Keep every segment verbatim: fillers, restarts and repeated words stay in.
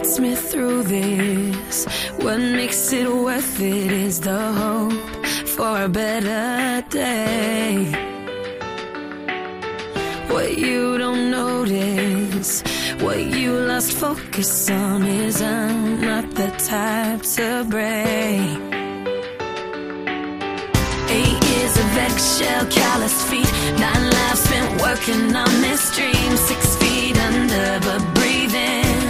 gets me through this, what makes it worth it, is the hope for a better day. What you don't notice, what you lost focus on, is I'm not the type to break. Eight years of eggshell, calloused feet, nine lives spent working on this dream. Six feet under but breathing.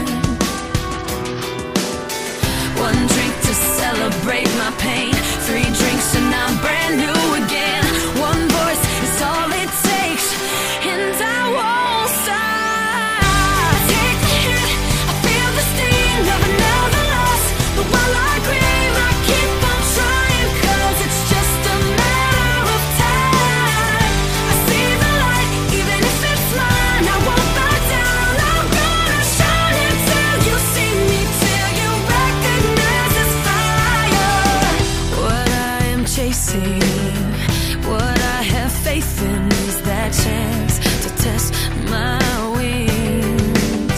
One drink to celebrate my pain, three drinks and I'm brand new again. One voice is all it takes, and I won't stop. I take the hit, I feel the sting of another loss, but while I grieve I keep on trying, cause it's just a matter of time. I see the light, even if it's mine, I won't back down. I'm gonna shine until you see me, till you recognize this fire. What I am chasing, what I have faith in, is that chance to test my wings.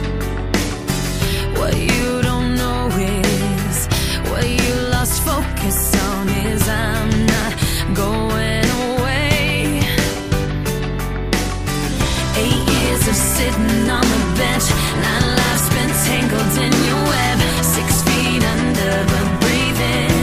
What you don't know is, what you lost focus on, is I'm not going away. Eight years of sitting on the bench, nine lives spent tangled in your web. Six feet under but breathing.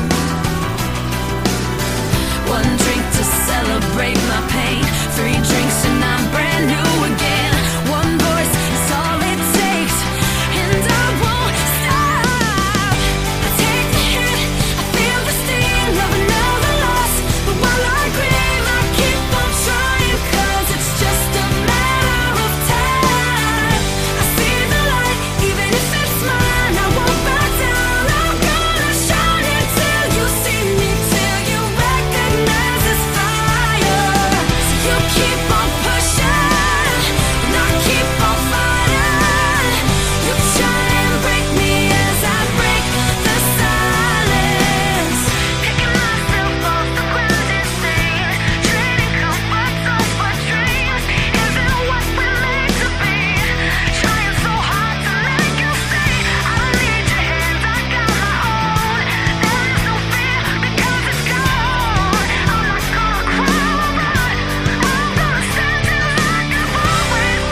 One drink to celebrate my pain, three drinks and I'm brand new again. One voice is all it takes, and I won't stop. I take the hit, I feel the sting of another loss, but while I grieve I keep on trying, cause it's just a matter of time. I see the light, even if it's mine, I won't back down. I'm gonna shine until you see me, till you recognize this fire. So you keep on pushing, and I keep on fighting. You try and break me as I break the silence. Picking myself off the ground insane, trading comforts off for dreams. Isn't what we're meant to be, trying so hard to make you see. I don't need your hands, I got my own. There is no fear because it's gone. I'm not gonna cry or run, I'm gonna stand just like I've always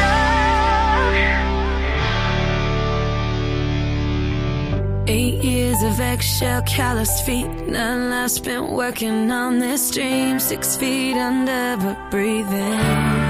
done. Eight years of eggshell, calloused feet, nine lives spent working on this dream. Six feet under but breathing.